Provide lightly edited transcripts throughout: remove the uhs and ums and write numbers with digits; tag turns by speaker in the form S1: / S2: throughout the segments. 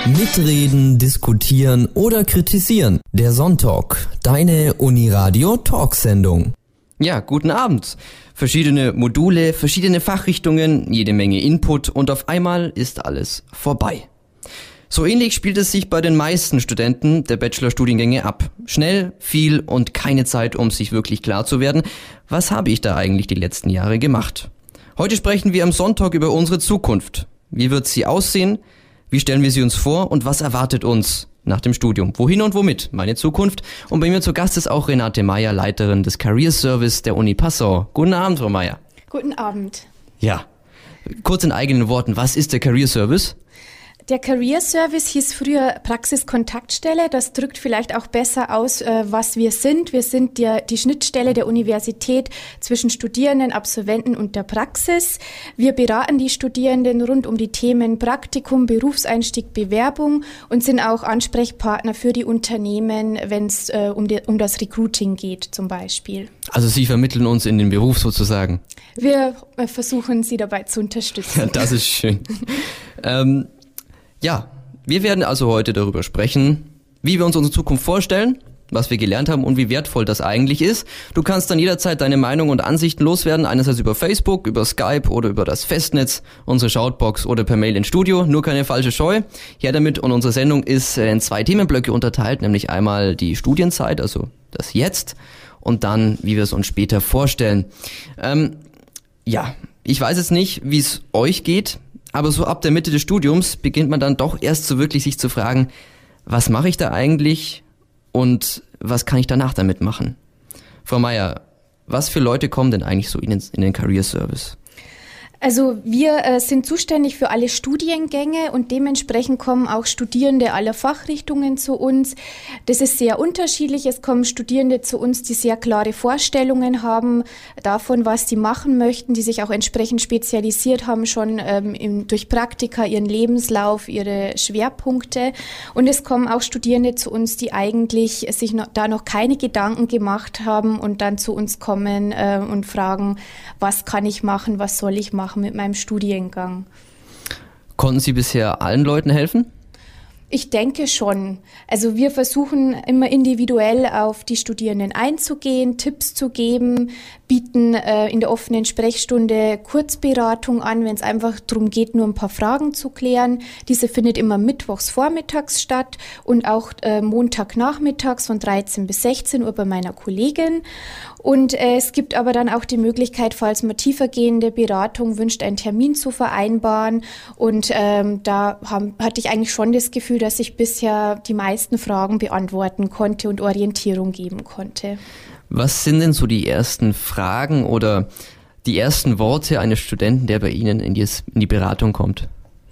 S1: Mitreden, diskutieren oder kritisieren. Der Sonntalk, deine Uniradio-Talksendung.
S2: Ja, guten Abend. Verschiedene Module, verschiedene Fachrichtungen, jede Menge Input und auf einmal ist alles vorbei. So ähnlich spielt es sich bei den meisten Studenten der Bachelorstudiengänge ab. Schnell, viel und keine Zeit, um sich wirklich klar zu werden. Was habe ich da eigentlich die letzten Jahre gemacht? Heute sprechen wir am Sonntag über unsere Zukunft. Wie wird sie aussehen? Wie stellen wir sie uns vor? Und was erwartet uns nach dem Studium? Wohin und womit? Meine Zukunft. Und bei mir zu Gast ist auch Renate Meyer, Leiterin des Career Service der Uni Passau. Guten Abend, Frau Meyer.
S3: Guten Abend.
S2: Ja, kurz in eigenen Worten, was ist der Career Service?
S3: Der Career Service hieß früher Praxiskontaktstelle. Das drückt vielleicht auch besser aus, was wir sind. Wir sind die Schnittstelle der Universität zwischen Studierenden, Absolventen und der Praxis. Wir beraten die Studierenden rund um die Themen Praktikum, Berufseinstieg, Bewerbung und sind auch Ansprechpartner für die Unternehmen, wenn es um das Recruiting geht zum Beispiel.
S2: Also Sie vermitteln uns in den Beruf sozusagen?
S3: Wir versuchen, Sie dabei zu unterstützen.
S2: Ja, das ist schön. Ja, wir werden also heute darüber sprechen, wie wir uns unsere Zukunft vorstellen, was wir gelernt haben und wie wertvoll das eigentlich ist. Du kannst dann jederzeit deine Meinung und Ansichten loswerden, einerseits über Facebook, über Skype oder über das Festnetz, unsere Shoutbox oder per Mail ins Studio. Nur keine falsche Scheu. Her damit, und unsere Sendung ist in 2 Themenblöcke unterteilt, nämlich einmal die Studienzeit, also das Jetzt, und dann, wie wir es uns später vorstellen. Ja, ich weiß jetzt nicht, wie es euch geht. Aber so ab der Mitte des Studiums beginnt man dann doch erst so wirklich sich zu fragen, was mache ich da eigentlich und was kann ich danach damit machen? Frau Meyer, was für Leute kommen denn eigentlich so in den Career Service?
S3: Also wir sind zuständig für alle Studiengänge und dementsprechend kommen auch Studierende aller Fachrichtungen zu uns. Das ist sehr unterschiedlich. Es kommen Studierende zu uns, die sehr klare Vorstellungen haben davon, was sie machen möchten, die sich auch entsprechend spezialisiert haben, schon durch Praktika, ihren Lebenslauf, ihre Schwerpunkte. Und es kommen auch Studierende zu uns, die eigentlich sich da noch keine Gedanken gemacht haben und dann zu uns kommen und fragen, was kann ich machen, was soll ich machen mit meinem Studiengang.
S2: Konnten Sie bisher allen Leuten helfen?
S3: Ich denke schon. Also wir versuchen immer individuell auf die Studierenden einzugehen, Tipps zu geben, bieten in der offenen Sprechstunde Kurzberatung an, wenn es einfach darum geht, nur ein paar Fragen zu klären. Diese findet immer mittwochs vormittags statt und auch Montagnachmittags von 13 bis 16 Uhr bei meiner Kollegin. Und es gibt aber dann auch die Möglichkeit, falls man tiefergehende Beratung wünscht, einen Termin zu vereinbaren. Und da hatte ich eigentlich schon das Gefühl, dass ich bisher die meisten Fragen beantworten konnte und Orientierung geben konnte.
S2: Was sind denn so die ersten Fragen oder die ersten Worte eines Studenten, der bei Ihnen in die Beratung kommt?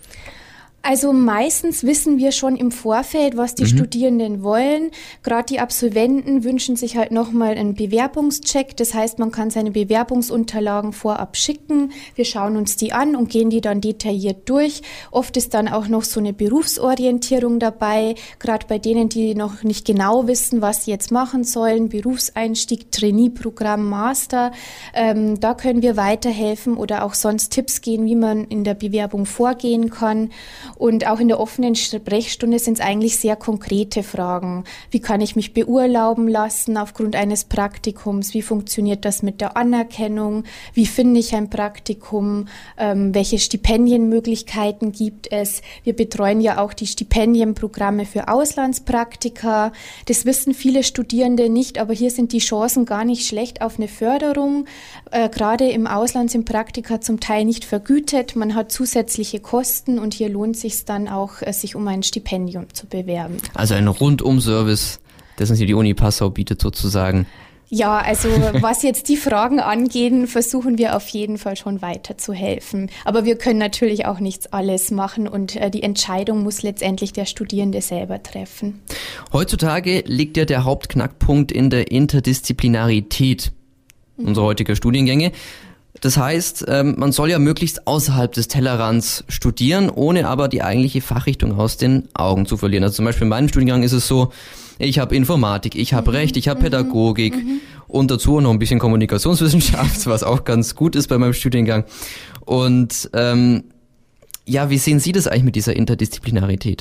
S3: Also meistens wissen wir schon im Vorfeld, was die Studierenden wollen. Gerade die Absolventen wünschen sich halt nochmal einen Bewerbungscheck. Das heißt, man kann seine Bewerbungsunterlagen vorab schicken. Wir schauen uns die an und gehen die dann detailliert durch. Oft ist dann auch noch so eine Berufsorientierung dabei. Gerade bei denen, die noch nicht genau wissen, was sie jetzt machen sollen. Berufseinstieg, Trainee-Programm, Master. Da können wir weiterhelfen oder auch sonst Tipps geben, wie man in der Bewerbung vorgehen kann. Und auch in der offenen Sprechstunde sind es eigentlich sehr konkrete Fragen. Wie kann ich mich beurlauben lassen aufgrund eines Praktikums? Wie funktioniert das mit der Anerkennung? Wie finde ich ein Praktikum? Welche Stipendienmöglichkeiten gibt es? Wir betreuen ja auch die Stipendienprogramme für Auslandspraktika. Das wissen viele Studierende nicht, aber hier sind die Chancen gar nicht schlecht auf eine Förderung. Gerade im Ausland sind Praktika zum Teil nicht vergütet. Man hat zusätzliche Kosten und hier lohnt sich dann auch, sich um ein Stipendium zu bewerben.
S2: Also ein Rundum-Service, das uns hier die Uni Passau bietet sozusagen.
S3: Ja, also was jetzt die Fragen angeht, versuchen wir auf jeden Fall schon weiterzuhelfen. Aber wir können natürlich auch nicht alles machen und die Entscheidung muss letztendlich der Studierende selber treffen.
S2: Heutzutage liegt ja der Hauptknackpunkt in der Interdisziplinarität unserer heutigen Studiengänge. Das heißt, man soll ja möglichst außerhalb des Tellerrands studieren, ohne aber die eigentliche Fachrichtung aus den Augen zu verlieren. Also zum Beispiel in meinem Studiengang ist es so, ich habe Informatik, ich habe Recht, ich habe Pädagogik und dazu noch ein bisschen Kommunikationswissenschaft, was auch ganz gut ist bei meinem Studiengang. Und ja, wie sehen Sie das eigentlich mit dieser Interdisziplinarität?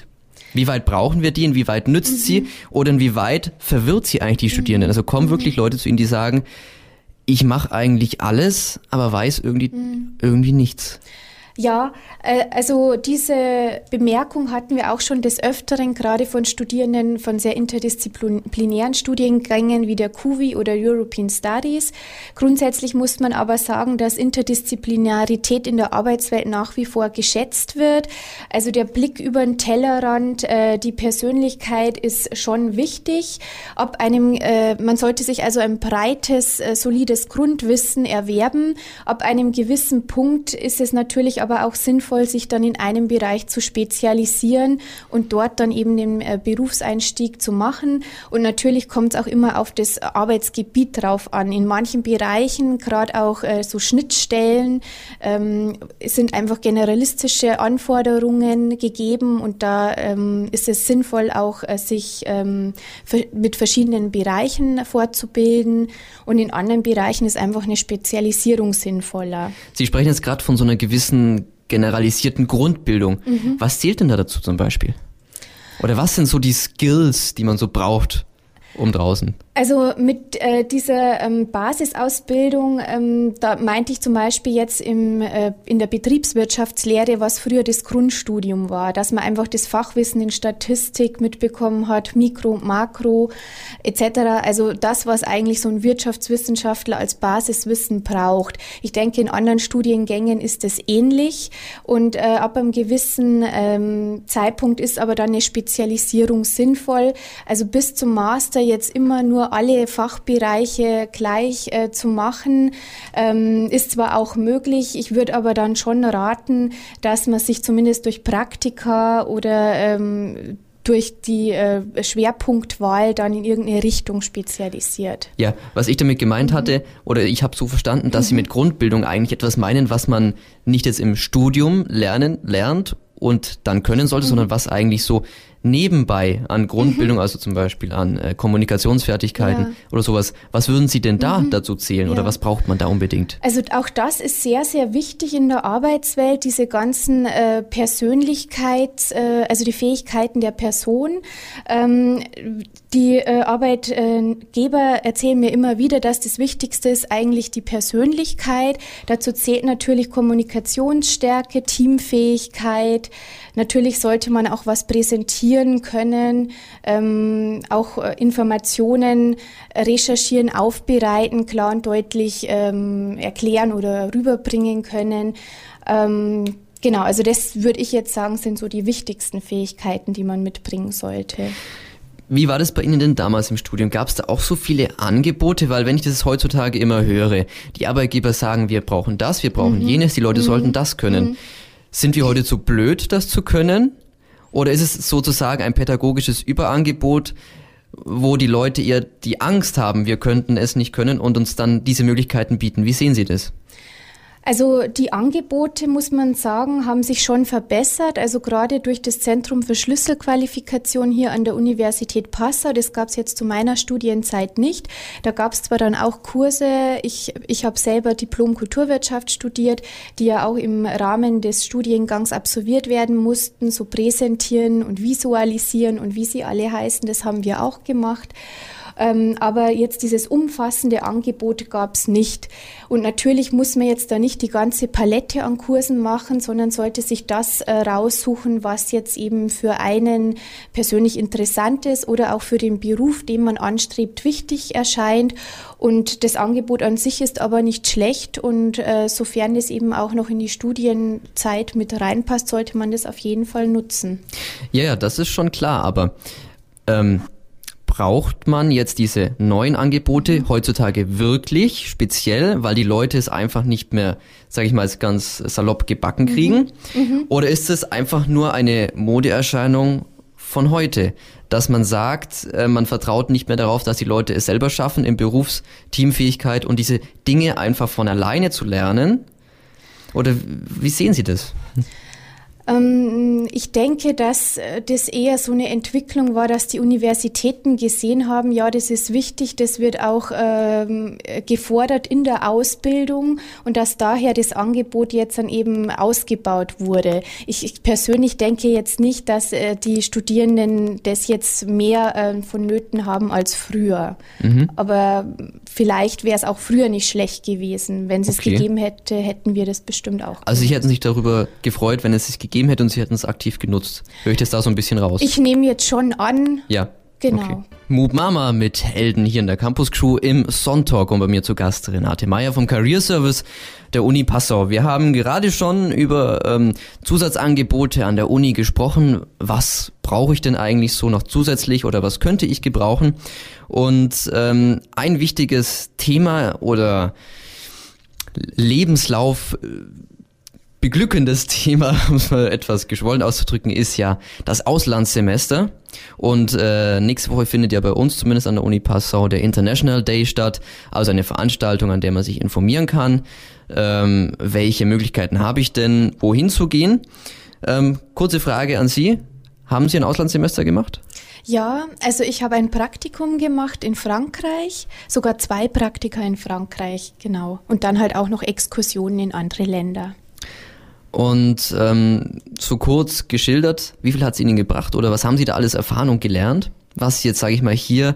S2: Wie weit brauchen wir die, inwieweit nützt sie oder inwieweit verwirrt sie eigentlich die Studierenden? Also kommen wirklich Leute zu Ihnen, die sagen, ich mache eigentlich alles, aber weiß irgendwie nichts.
S3: Ja, also diese Bemerkung hatten wir auch schon des Öfteren, gerade von Studierenden von sehr interdisziplinären Studiengängen wie der CUVI oder European Studies. Grundsätzlich muss man aber sagen, dass Interdisziplinarität in der Arbeitswelt nach wie vor geschätzt wird. Also der Blick über den Tellerrand, die Persönlichkeit ist schon wichtig. Man sollte sich also ein breites, solides Grundwissen erwerben. Ab einem gewissen Punkt ist es natürlich aber auch sinnvoll, sich dann in einem Bereich zu spezialisieren und dort dann eben den Berufseinstieg zu machen. Und natürlich kommt es auch immer auf das Arbeitsgebiet drauf an. In manchen Bereichen, gerade auch so Schnittstellen, sind einfach generalistische Anforderungen gegeben und da ist es sinnvoll, auch sich mit verschiedenen Bereichen fortzubilden und in anderen Bereichen ist einfach eine Spezialisierung sinnvoller.
S2: Sie sprechen jetzt gerade von so einer gewissen generalisierten Grundbildung. Was zählt denn da dazu zum Beispiel? Oder was sind so die Skills, die man so braucht, um draußen?
S3: Also mit dieser Basisausbildung, da meinte ich zum Beispiel jetzt in der Betriebswirtschaftslehre, was früher das Grundstudium war, dass man einfach das Fachwissen in Statistik mitbekommen hat, Mikro, Makro etc. Also das, was eigentlich so ein Wirtschaftswissenschaftler als Basiswissen braucht. Ich denke, in anderen Studiengängen ist das ähnlich und ab einem gewissen Zeitpunkt ist aber dann eine Spezialisierung sinnvoll. Also bis zum Master jetzt immer nur alle Fachbereiche gleich zu machen, ist zwar auch möglich, ich würde aber dann schon raten, dass man sich zumindest durch Praktika oder durch die Schwerpunktwahl dann in irgendeine Richtung spezialisiert.
S2: Ja, was ich damit gemeint hatte, oder ich habe so verstanden, dass Sie mit Grundbildung eigentlich etwas meinen, was man nicht jetzt im Studium lernt und dann können sollte, sondern was eigentlich so nebenbei an Grundbildung, also zum Beispiel an Kommunikationsfertigkeiten oder sowas, was würden Sie denn da dazu zählen oder was braucht man da unbedingt?
S3: Also auch das ist sehr, sehr wichtig in der Arbeitswelt, diese ganzen also die Fähigkeiten der Person. Die Arbeitgeber erzählen mir immer wieder, dass das Wichtigste ist eigentlich die Persönlichkeit. Dazu zählt natürlich Kommunikationsstärke, Teamfähigkeit. Natürlich sollte man auch was präsentieren können, auch Informationen recherchieren, aufbereiten, klar und deutlich erklären oder rüberbringen können. Genau, also das würde ich jetzt sagen, sind so die wichtigsten Fähigkeiten, die man mitbringen sollte.
S2: Wie war das bei Ihnen denn damals im Studium? Gab es da auch so viele Angebote? Weil wenn ich das heutzutage immer höre, die Arbeitgeber sagen, wir brauchen das, wir brauchen jenes, die Leute sollten das können. Sind wir heute zu blöd, das zu können? Oder ist es sozusagen ein pädagogisches Überangebot, wo die Leute eher die Angst haben, wir könnten es nicht können und uns dann diese Möglichkeiten bieten? Wie sehen Sie das?
S3: Also die Angebote, muss man sagen, haben sich schon verbessert. Also gerade durch das Zentrum für Schlüsselqualifikation hier an der Universität Passau, das gab es jetzt zu meiner Studienzeit nicht. Da gab es zwar dann auch Kurse, ich habe selber Diplom Kulturwirtschaft studiert, die ja auch im Rahmen des Studiengangs absolviert werden mussten, so präsentieren und visualisieren und wie sie alle heißen, das haben wir auch gemacht. Aber jetzt dieses umfassende Angebot gab es nicht. Und natürlich muss man jetzt da nicht die ganze Palette an Kursen machen, sondern sollte sich das raussuchen, was jetzt eben für einen persönlich interessant ist oder auch für den Beruf, den man anstrebt, wichtig erscheint. Und das Angebot an sich ist aber nicht schlecht und sofern es eben auch noch in die Studienzeit mit reinpasst, sollte man das auf jeden Fall nutzen.
S2: Ja, das ist schon klar, aber braucht man jetzt diese neuen Angebote heutzutage wirklich speziell, weil die Leute es einfach nicht mehr, sage ich mal, ganz salopp gebacken kriegen? Oder ist es einfach nur eine Modeerscheinung von heute, dass man sagt, man vertraut nicht mehr darauf, dass die Leute es selber schaffen, im Berufsteamfähigkeit und diese Dinge einfach von alleine zu lernen? Oder wie sehen Sie das?
S3: Ich denke, dass das eher so eine Entwicklung war, dass die Universitäten gesehen haben, ja, das ist wichtig, das wird auch gefordert in der Ausbildung und dass daher das Angebot jetzt dann eben ausgebaut wurde. Ich persönlich denke jetzt nicht, dass die Studierenden das jetzt mehr vonnöten haben als früher. Aber vielleicht wäre es auch früher nicht schlecht gewesen. Wenn es gegeben hätte, hätten wir das bestimmt auch.
S2: Also Sie hätten sich darüber gefreut, wenn es sich gegeben hätte und Sie hätten es aktiv genutzt. Höre ich das da so ein bisschen raus?
S3: Ich nehme jetzt schon an.
S2: Ja.
S3: Genau.
S2: Okay. Moop Mama mit Helden hier in der Campus Crew im Sonntag und bei mir zu Gast Renate Meyer vom Career Service der Uni Passau. Wir haben gerade schon über Zusatzangebote an der Uni gesprochen. Was brauche ich denn eigentlich so noch zusätzlich oder was könnte ich gebrauchen? Und ein wichtiges Thema oder Lebenslauf beglückendes Thema, um es mal etwas geschwollen auszudrücken, ist ja das Auslandssemester. Und nächste Woche findet ja bei uns, zumindest an der Uni Passau, der International Day statt. Also eine Veranstaltung, an der man sich informieren kann. Welche Möglichkeiten habe ich denn, wohin zu gehen? Kurze Frage an Sie. Haben Sie ein Auslandssemester gemacht?
S3: Ja, also ich habe ein Praktikum gemacht in Frankreich, sogar 2 Praktika in Frankreich, genau. Und dann halt auch noch Exkursionen in andere Länder.
S2: Und so kurz geschildert, wie viel hat es Ihnen gebracht oder was haben Sie da alles erfahren und gelernt, was Sie jetzt, sage ich mal, hier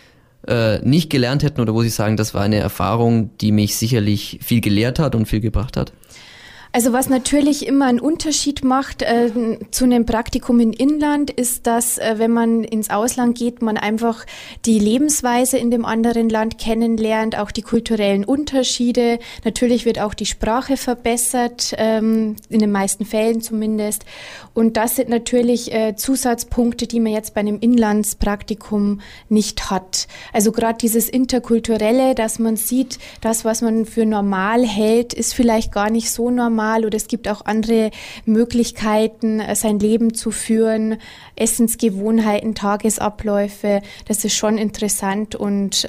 S2: nicht gelernt hätten oder wo Sie sagen, das war eine Erfahrung, die mich sicherlich viel gelehrt hat und viel gebracht hat?
S3: Also was natürlich immer einen Unterschied macht zu einem Praktikum im Inland, ist, dass wenn man ins Ausland geht, man einfach die Lebensweise in dem anderen Land kennenlernt, auch die kulturellen Unterschiede. Natürlich wird auch die Sprache verbessert, in den meisten Fällen zumindest. Und das sind natürlich Zusatzpunkte, die man jetzt bei einem Inlandspraktikum nicht hat. Also gerade dieses Interkulturelle, dass man sieht, das, was man für normal hält, ist vielleicht gar nicht so normal. Oder es gibt auch andere Möglichkeiten, sein Leben zu führen, Essensgewohnheiten, Tagesabläufe. Das ist schon interessant und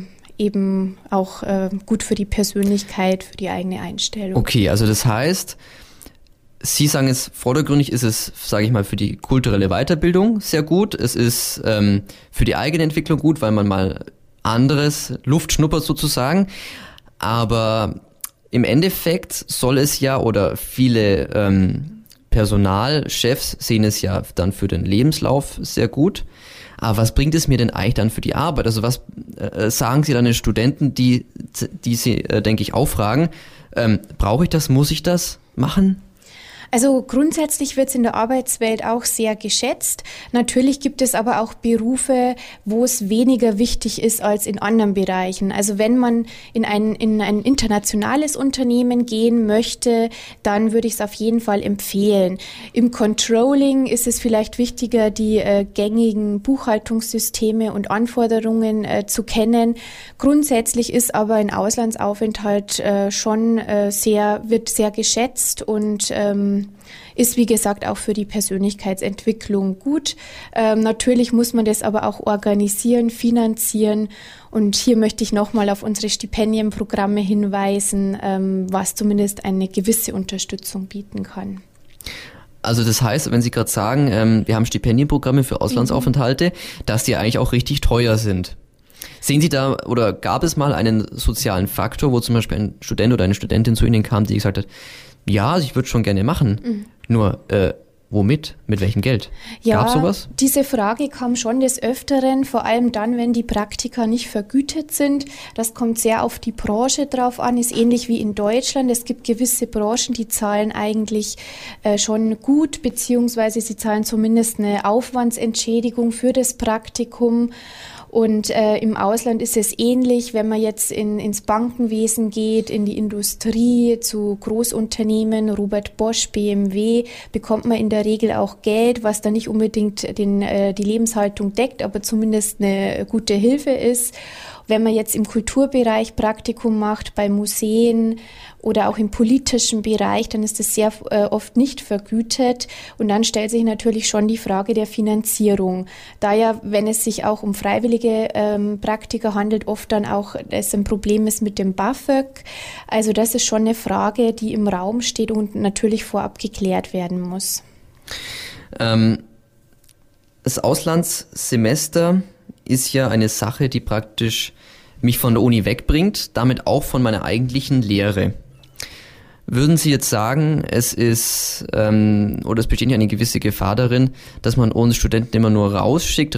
S3: eben auch gut für die Persönlichkeit, für die eigene Einstellung.
S2: Okay, also das heißt, Sie sagen es, vordergründig ist es, sage ich mal, für die kulturelle Weiterbildung sehr gut. Es ist für die eigene Entwicklung gut, weil man mal anderes Luft schnuppert sozusagen. Aber im Endeffekt soll es ja, oder viele Personalchefs sehen es ja dann für den Lebenslauf sehr gut. Aber was bringt es mir denn eigentlich dann für die Arbeit? Also was sagen Sie dann den Studenten, die Sie, denke ich, auch fragen, brauche ich das, muss ich das machen?
S3: Also grundsätzlich wird es in der Arbeitswelt auch sehr geschätzt. Natürlich gibt es aber auch Berufe, wo es weniger wichtig ist als in anderen Bereichen. Also wenn man in ein internationales Unternehmen gehen möchte, dann würde ich es auf jeden Fall empfehlen. Im Controlling ist es vielleicht wichtiger, die gängigen Buchhaltungssysteme und Anforderungen zu kennen. Grundsätzlich ist aber ein Auslandsaufenthalt wird sehr geschätzt und ist, wie gesagt, auch für die Persönlichkeitsentwicklung gut. Natürlich muss man das aber auch organisieren, finanzieren. Und hier möchte ich nochmal auf unsere Stipendienprogramme hinweisen, was zumindest eine gewisse Unterstützung bieten kann.
S2: Also das heißt, wenn Sie gerade sagen, wir haben Stipendienprogramme für Auslandsaufenthalte, dass die eigentlich auch richtig teuer sind. Sehen Sie da oder gab es mal einen sozialen Faktor, wo zum Beispiel ein Student oder eine Studentin zu Ihnen kam, die gesagt hat, ja, ich würde schon gerne machen, nur womit, mit welchem Geld?
S3: Ja,
S2: gab es sowas?
S3: Diese Frage kam schon des Öfteren, vor allem dann, wenn die Praktika nicht vergütet sind. Das kommt sehr auf die Branche drauf an, ist ähnlich wie in Deutschland. Es gibt gewisse Branchen, die zahlen eigentlich schon gut, beziehungsweise sie zahlen zumindest eine Aufwandsentschädigung für das Praktikum. Und im Ausland ist es ähnlich, wenn man jetzt ins Bankenwesen geht, in die Industrie, zu Großunternehmen, Robert Bosch, BMW, bekommt man in der Regel auch Geld, was dann nicht unbedingt die Lebenshaltung deckt, aber zumindest eine gute Hilfe ist. Wenn man jetzt im Kulturbereich Praktikum macht, bei Museen oder auch im politischen Bereich, dann ist das sehr oft nicht vergütet. Und dann stellt sich natürlich schon die Frage der Finanzierung. Da ja, wenn es sich auch um freiwillige Praktika handelt, oft dann auch es ein Problem ist mit dem BAföG. Also das ist schon eine Frage, die im Raum steht und natürlich vorab geklärt werden muss.
S2: Das Auslandssemester ist ja eine Sache, die praktisch mich von der Uni wegbringt, damit auch von meiner eigentlichen Lehre. Würden Sie jetzt sagen, es ist, oder es besteht ja eine gewisse Gefahr darin, dass man uns Studenten immer nur rausschickt,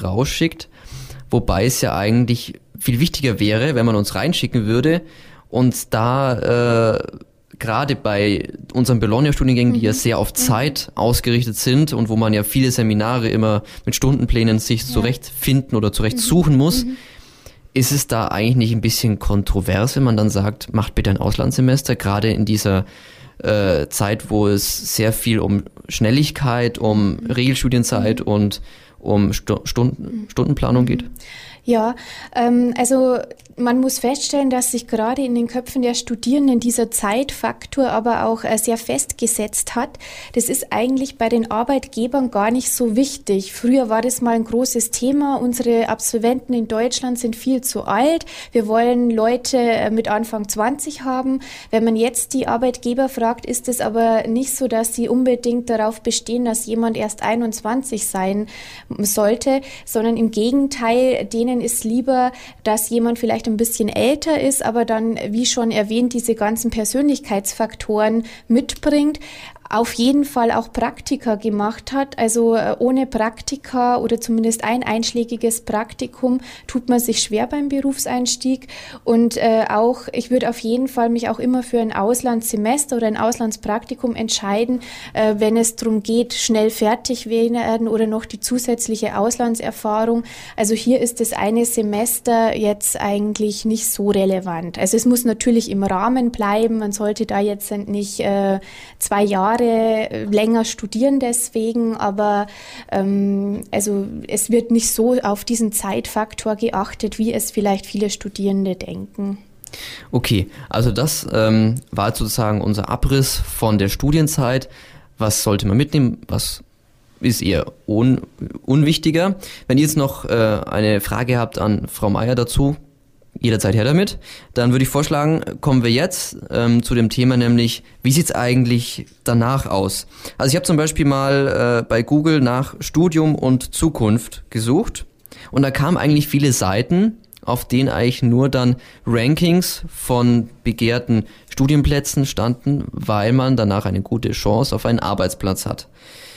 S2: wobei es ja eigentlich viel wichtiger wäre, wenn man uns reinschicken würde und da gerade bei unseren Bologna-Studiengängen, die ja sehr auf Zeit ausgerichtet sind und wo man ja viele Seminare immer mit Stundenplänen sich zurechtfinden oder zurechtsuchen muss, ist es da eigentlich nicht ein bisschen kontrovers, wenn man dann sagt, macht bitte ein Auslandssemester, gerade in dieser Zeit, wo es sehr viel um Schnelligkeit, um Regelstudienzeit und um Stundenplanung geht?
S3: Ja, also man muss feststellen, dass sich gerade in den Köpfen der Studierenden dieser Zeitfaktor aber auch sehr festgesetzt hat. Das ist eigentlich bei den Arbeitgebern gar nicht so wichtig. Früher war das mal ein großes Thema. Unsere Absolventen in Deutschland sind viel zu alt. Wir wollen Leute mit Anfang 20 haben. Wenn man jetzt die Arbeitgeber fragt, ist es aber nicht so, dass sie unbedingt darauf bestehen, dass jemand erst 21 sein sollte, sondern im Gegenteil, denen ist lieber, dass jemand vielleicht ein bisschen älter ist, aber dann, wie schon erwähnt, diese ganzen Persönlichkeitsfaktoren mitbringt. Auf jeden Fall auch Praktika gemacht hat. Also ohne Praktika oder zumindest ein einschlägiges Praktikum tut man sich schwer beim Berufseinstieg. Und auch, ich würde auf jeden Fall mich auch immer für ein Auslandssemester oder ein Auslandspraktikum entscheiden, wenn es darum geht, schnell fertig werden oder noch die zusätzliche Auslandserfahrung. Also hier ist das eine Semester jetzt eigentlich nicht so relevant. Also es muss natürlich im Rahmen bleiben. Man sollte da jetzt nicht 2 Jahre länger studieren deswegen, aber also es wird nicht so auf diesen Zeitfaktor geachtet, wie es vielleicht viele Studierende denken.
S2: Okay, also das war sozusagen unser Abriss von der Studienzeit. Was sollte man mitnehmen? Was ist eher unwichtiger? Wenn ihr jetzt noch eine Frage habt an Frau Meier dazu, jederzeit her damit. Dann würde ich vorschlagen, kommen wir jetzt zu dem Thema, nämlich, wie sieht's eigentlich danach aus? Also ich habe zum Beispiel mal bei Google nach Studium und Zukunft gesucht und da kamen eigentlich viele Seiten, auf denen eigentlich nur dann Rankings von begehrten Studienplätzen standen, weil man danach eine gute Chance auf einen Arbeitsplatz hat.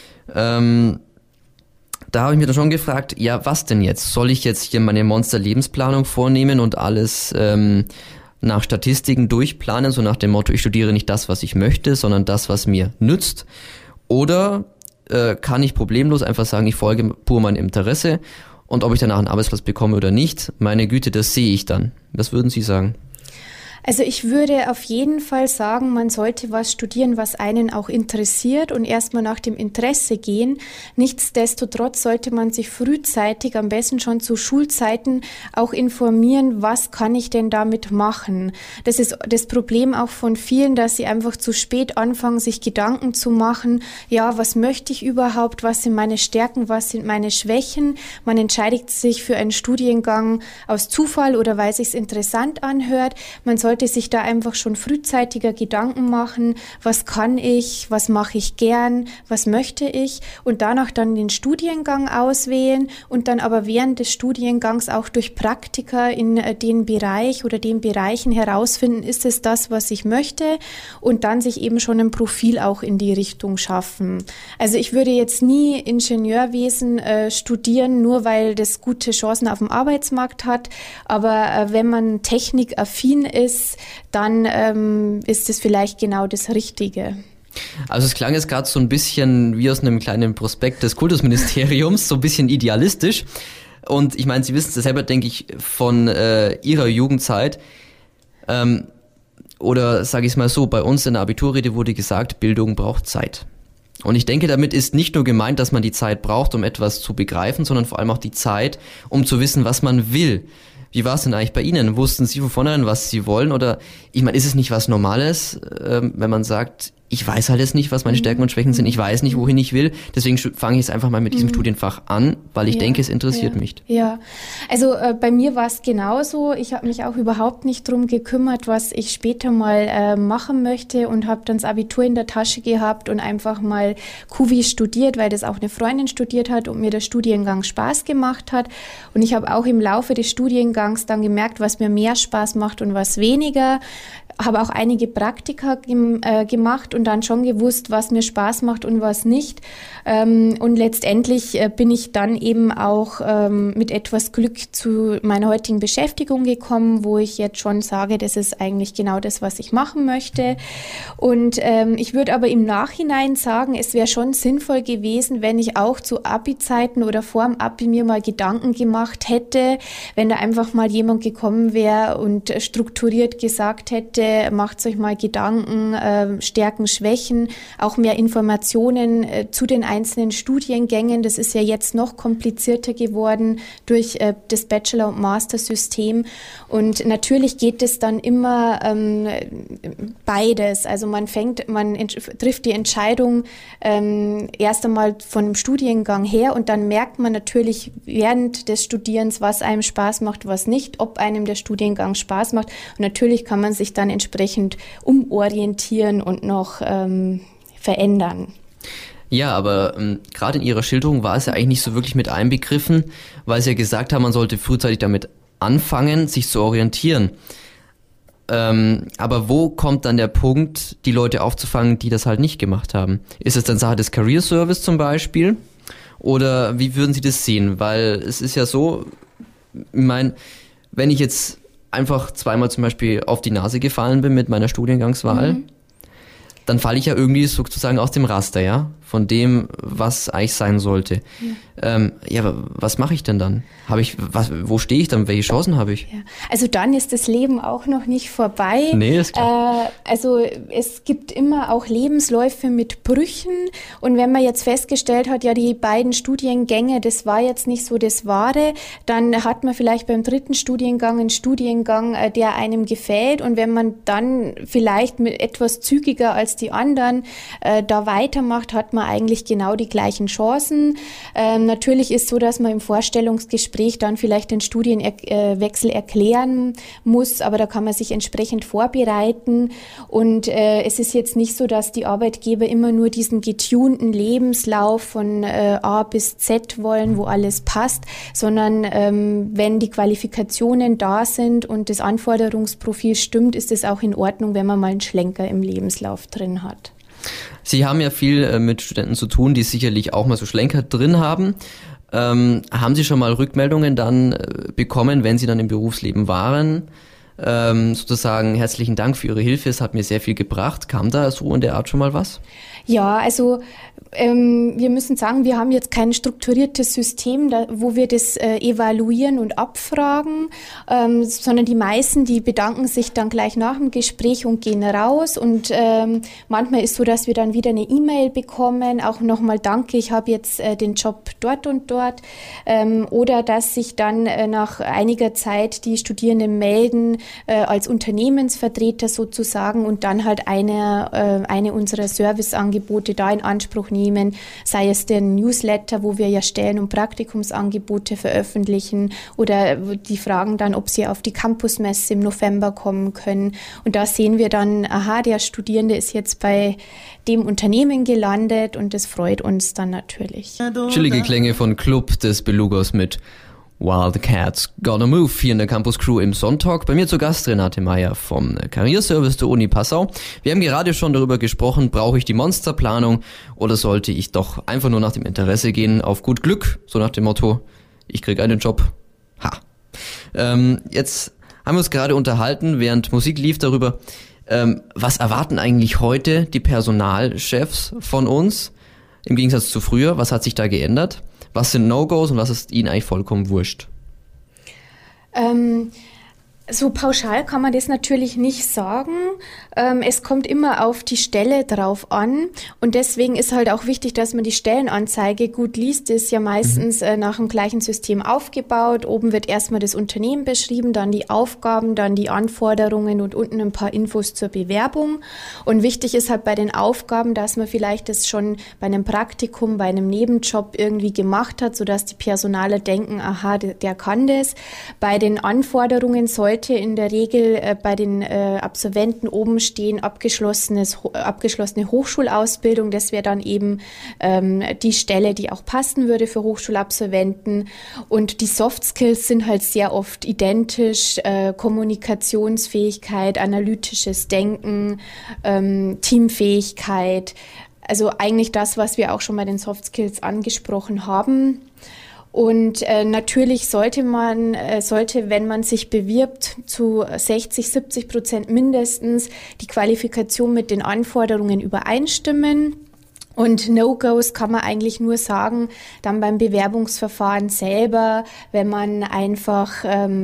S2: Da habe ich mir dann schon gefragt, ja, was denn jetzt? Soll ich jetzt hier meine Monster-Lebensplanung vornehmen und alles nach Statistiken durchplanen, so nach dem Motto, ich studiere nicht das, was ich möchte, sondern das, was mir nützt? Oder kann ich problemlos einfach sagen, ich folge pur meinem Interesse und ob ich danach einen Arbeitsplatz bekomme oder nicht, meine Güte, das sehe ich dann. Was würden Sie sagen?
S3: Also ich würde auf jeden Fall sagen, man sollte was studieren, was einen auch interessiert und erstmal nach dem Interesse gehen. Nichtsdestotrotz sollte man sich frühzeitig, am besten schon zu Schulzeiten, auch informieren, was kann ich denn damit machen. Das ist das Problem auch von vielen, dass sie einfach zu spät anfangen, sich Gedanken zu machen, ja, was möchte ich überhaupt, was sind meine Stärken, was sind meine Schwächen. Man entscheidet sich für einen Studiengang aus Zufall oder weil es sich interessant anhört. Man sollte sich da einfach schon frühzeitiger Gedanken machen, was kann ich, was mache ich gern, was möchte ich und danach dann den Studiengang auswählen und dann aber während des Studiengangs auch durch Praktika in den Bereich oder den Bereichen herausfinden, ist es das, was ich möchte und dann sich eben schon ein Profil auch in die Richtung schaffen. Also ich würde jetzt nie Ingenieurwesen studieren, nur weil das gute Chancen auf dem Arbeitsmarkt hat, aber wenn man technikaffin ist, dann ist es vielleicht genau das Richtige.
S2: Also es klang jetzt gerade so ein bisschen wie aus einem kleinen Prospekt des Kultusministeriums, so ein bisschen idealistisch. Und ich meine, Sie wissen es selber, denke ich, von Ihrer Jugendzeit. Oder sage ich es mal so, bei uns in der Abiturrede wurde gesagt, Bildung braucht Zeit. Und ich denke, damit ist nicht nur gemeint, dass man die Zeit braucht, um etwas zu begreifen, sondern vor allem auch die Zeit, um zu wissen, was man will. Wie war es denn eigentlich bei Ihnen? Wussten Sie von vornherein, was Sie wollen? Oder, ich meine, ist es nicht was Normales, wenn man sagt, ich weiß halt jetzt nicht, was meine Stärken und Schwächen sind. Ich weiß nicht, wohin ich will. Deswegen fange ich jetzt einfach mal mit diesem Studienfach an, weil ich denke, es interessiert mich.
S3: Ja, also bei mir war es genauso. Ich habe mich auch überhaupt nicht drum gekümmert, was ich später mal machen möchte und habe dann das Abitur in der Tasche gehabt und einfach mal QV studiert, weil das auch eine Freundin studiert hat und mir der Studiengang Spaß gemacht hat. Und ich habe auch im Laufe des Studiengangs dann gemerkt, was mir mehr Spaß macht und was weniger. Habe auch einige Praktika gemacht und dann schon gewusst, was mir Spaß macht und was nicht. Und letztendlich bin ich dann eben auch mit etwas Glück zu meiner heutigen Beschäftigung gekommen, wo ich jetzt schon sage, das ist eigentlich genau das, was ich machen möchte. Und ich würde aber im Nachhinein sagen, es wäre schon sinnvoll gewesen, wenn ich auch zu Abi-Zeiten oder vorm Abi mir mal Gedanken gemacht hätte, wenn da einfach mal jemand gekommen wäre und strukturiert gesagt hätte, macht euch mal Gedanken, Stärken, Schwächen, auch mehr Informationen zu den einzelnen Studiengängen. Das ist ja jetzt noch komplizierter geworden durch das Bachelor- und Master-System. Und natürlich geht es dann immer beides. Also man trifft die Entscheidung erst einmal von dem Studiengang her und dann merkt man natürlich während des Studierens, was einem Spaß macht, was nicht, ob einem der Studiengang Spaß macht. Und natürlich kann man sich dann entsprechend umorientieren und noch verändern.
S2: Ja, aber gerade in Ihrer Schilderung war es ja eigentlich nicht so wirklich mit einbegriffen, weil Sie ja gesagt haben, man sollte frühzeitig damit anfangen, sich zu orientieren. Aber wo kommt dann der Punkt, die Leute aufzufangen, die das halt nicht gemacht haben? Ist es dann Sache des Career Service zum Beispiel? Oder wie würden Sie das sehen? Weil es ist ja so, ich meine, wenn ich jetzt einfach zweimal zum Beispiel auf die Nase gefallen bin mit meiner Studiengangswahl, dann falle ich ja irgendwie sozusagen aus dem Raster, ja, von dem, was eigentlich sein sollte. Ja, was mache ich denn dann? Wo stehe ich dann? Welche Chancen habe ich?
S3: Ja. Also dann ist das Leben auch noch nicht vorbei.
S2: Nee, ist klar.
S3: Also es gibt immer auch Lebensläufe mit Brüchen und wenn man jetzt festgestellt hat, ja, die beiden Studiengänge, das war jetzt nicht so das Wahre, dann hat man vielleicht beim dritten Studiengang einen Studiengang, der einem gefällt und wenn man dann vielleicht mit etwas zügiger als die anderen da weitermacht, hat man eigentlich genau die gleichen Chancen. Natürlich ist so, dass man im Vorstellungsgespräch dann vielleicht den Studienwechsel erklären muss, aber da kann man sich entsprechend vorbereiten und es ist jetzt nicht so, dass die Arbeitgeber immer nur diesen getunten Lebenslauf von A bis Z wollen, wo alles passt, sondern wenn die Qualifikationen da sind und das Anforderungsprofil stimmt, ist es auch in Ordnung, wenn man mal einen Schlenker im Lebenslauf drin hat.
S2: Sie haben ja viel mit Studenten zu tun, die sicherlich auch mal so Schlenker drin haben. Haben Sie schon mal Rückmeldungen dann bekommen, wenn Sie dann im Berufsleben waren? Sozusagen herzlichen Dank für Ihre Hilfe, es hat mir sehr viel gebracht. Kam da so in der Art schon mal was?
S3: Ja, also wir müssen sagen, wir haben jetzt kein strukturiertes System, wo wir das evaluieren und abfragen, sondern die meisten, die bedanken sich dann gleich nach dem Gespräch und gehen raus und manchmal ist so, dass wir dann wieder eine E-Mail bekommen, auch nochmal danke, ich habe jetzt den Job dort und dort oder dass sich dann nach einiger Zeit die Studierenden melden als Unternehmensvertreter sozusagen und dann halt eine unserer Serviceangebote da in Anspruch nehmen, sei es der Newsletter, wo wir ja Stellen- und Praktikumsangebote veröffentlichen oder die fragen dann, ob sie auf die Campusmesse im November kommen können. Und da sehen wir dann, aha, der Studierende ist jetzt bei dem Unternehmen gelandet und das freut uns dann natürlich.
S2: Chillige Klänge von Club des Belugos mit Wildcats Gonna Move hier in der Campus Crew im Sonntag. Bei mir zu Gast Renate Meyer vom Career Service der Uni Passau. Wir haben gerade schon darüber gesprochen, brauche ich die Monsterplanung oder sollte ich doch einfach nur nach dem Interesse gehen, auf gut Glück, so nach dem Motto, ich kriege einen Job. Jetzt haben wir uns gerade unterhalten, während Musik lief darüber, was erwarten eigentlich heute die Personalchefs von uns im Gegensatz zu früher? Was hat sich da geändert? Was sind No-Gos und was ist Ihnen eigentlich vollkommen wurscht?
S3: So pauschal kann man das natürlich nicht sagen. Es kommt immer auf die Stelle drauf an und deswegen ist halt auch wichtig, dass man die Stellenanzeige gut liest. Die ist ja meistens nach dem gleichen System aufgebaut. Oben wird erstmal das Unternehmen beschrieben, dann die Aufgaben, dann die Anforderungen und unten ein paar Infos zur Bewerbung. Und wichtig ist halt bei den Aufgaben, dass man vielleicht das schon bei einem Praktikum, bei einem Nebenjob irgendwie gemacht hat, sodass die Personaler denken, aha, der kann das. Bei den Anforderungen sollte in der Regel bei den Absolventen oben stehen abgeschlossene Hochschulausbildung. Das wäre dann eben die Stelle, die auch passen würde für Hochschulabsolventen. Und die Soft Skills sind halt sehr oft identisch. Kommunikationsfähigkeit, analytisches Denken, Teamfähigkeit. Also eigentlich das, was wir auch schon bei den Soft Skills angesprochen haben. Und natürlich sollte, wenn man sich bewirbt, zu 60-70% mindestens die Qualifikation mit den Anforderungen übereinstimmen. Und No-Gos kann man eigentlich nur sagen, dann beim Bewerbungsverfahren selber, wenn man einfach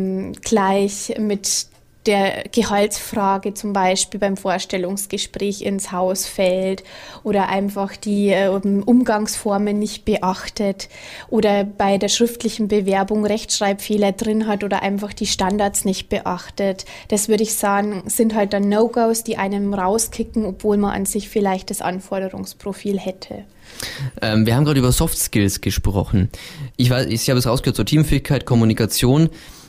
S3: gleich mit der Gehaltsfrage zum Beispiel beim Vorstellungsgespräch ins Haus fällt oder einfach die Umgangsformen nicht beachtet oder bei der schriftlichen Bewerbung Rechtschreibfehler drin hat oder einfach die Standards nicht beachtet. Das würde ich sagen, sind halt dann No-Gos, die einem rauskicken, obwohl man an sich vielleicht das Anforderungsprofil hätte.
S2: Wir haben gerade über Soft Skills gesprochen. Ich habe es rausgehört, so Teamfähigkeit, Kommunikation.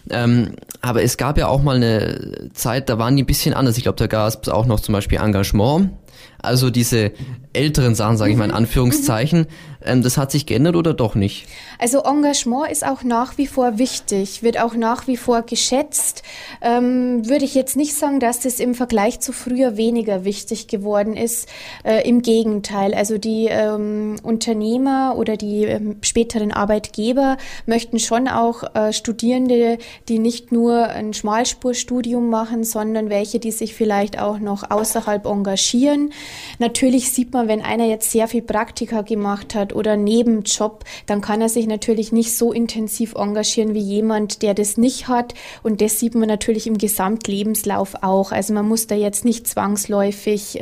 S2: Aber es gab ja auch mal eine Zeit, da waren die ein bisschen anders. Ich glaube, da gab es auch noch zum Beispiel Engagement. Also diese älteren Sachen, sage ich mal in Anführungszeichen. Das hat sich geändert oder doch nicht?
S3: Also Engagement ist auch nach wie vor wichtig, wird auch nach wie vor geschätzt. Würde ich jetzt nicht sagen, dass das im Vergleich zu früher weniger wichtig geworden ist. Im Gegenteil, also die Unternehmer oder die späteren Arbeitgeber möchten schon auch Studierende, die nicht nur ein Schmalspurstudium machen, sondern welche, die sich vielleicht auch noch außerhalb engagieren. Natürlich sieht man, wenn einer jetzt sehr viel Praktika gemacht hat oder Nebenjob, dann kann er sich natürlich nicht so intensiv engagieren wie jemand, der das nicht hat. Und das sieht man natürlich im Gesamtlebenslauf auch. Also man muss da jetzt nicht zwangsläufig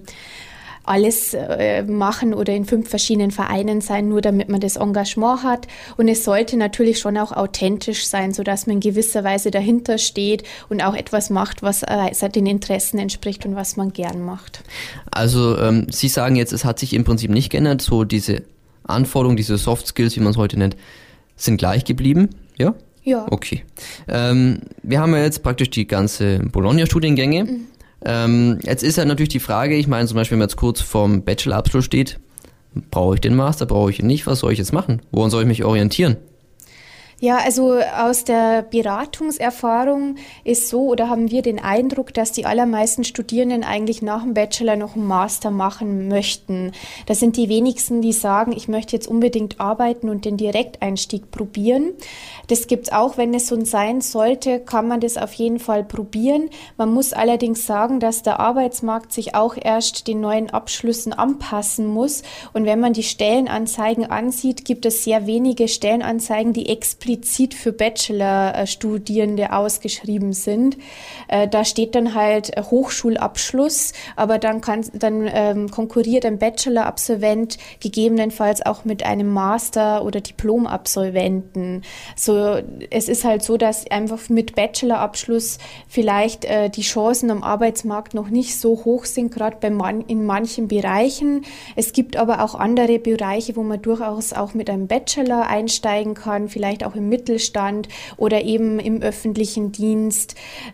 S3: alles machen oder in 5 verschiedenen Vereinen sein, nur damit man das Engagement hat. Und es sollte natürlich schon auch authentisch sein, sodass man in gewisser Weise dahinter steht und auch etwas macht, was den Interessen entspricht und was man gern macht.
S2: Also Sie sagen jetzt, es hat sich im Prinzip nicht geändert, so diese Anforderungen, diese Soft Skills, wie man es heute nennt, sind gleich geblieben, ja?
S3: Ja.
S2: Okay. Wir haben ja jetzt praktisch die ganze Bologna-Studiengänge. Jetzt ist ja natürlich die Frage, ich meine zum Beispiel, wenn man jetzt kurz vorm Bachelorabschluss steht, brauche ich den Master, brauche ich ihn nicht, was soll ich jetzt machen? Woran soll ich mich orientieren?
S3: Ja, also aus der Beratungserfahrung ist so, oder haben wir den Eindruck, dass die allermeisten Studierenden eigentlich nach dem Bachelor noch einen Master machen möchten. Das sind die wenigsten, die sagen, ich möchte jetzt unbedingt arbeiten und den Direkteinstieg probieren. Das gibt's auch, wenn es so sein sollte, kann man das auf jeden Fall probieren. Man muss allerdings sagen, dass der Arbeitsmarkt sich auch erst den neuen Abschlüssen anpassen muss. Und wenn man die Stellenanzeigen ansieht, gibt es sehr wenige Stellenanzeigen, die explizit für Bachelorstudierende ausgeschrieben sind. Da steht dann halt Hochschulabschluss, aber dann konkurriert ein Bachelorabsolvent gegebenenfalls auch mit einem Master- oder Diplomabsolventen. So, es ist halt so, dass einfach mit Bachelorabschluss vielleicht die Chancen am Arbeitsmarkt noch nicht so hoch sind, gerade in manchen Bereichen. Es gibt aber auch andere Bereiche, wo man durchaus auch mit einem Bachelor einsteigen kann, vielleicht auch im Mittelstand oder eben im öffentlichen Dienst